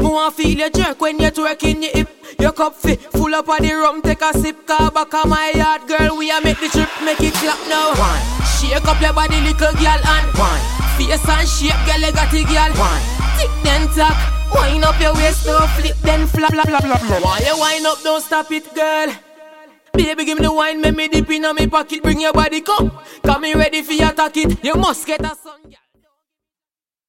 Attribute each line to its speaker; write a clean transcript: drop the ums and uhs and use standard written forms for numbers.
Speaker 1: want feel your jerk when you're twerking your hip. Your cup fit, full up of the rum, take a sip. Car back on my yard, girl, we a make the trip, make it clap now. One, shake up your body, little girl, and one, face and shape, girl, you got it, girl. One, tick then tack, wind up your waist, now flip then flap, flap, flap, flap. While you wind up, don't stop it, girl. Baby, give me the wine, make me dip in on me pocket. Bring your body, come me ready for your attack it. You must get a sun, girl.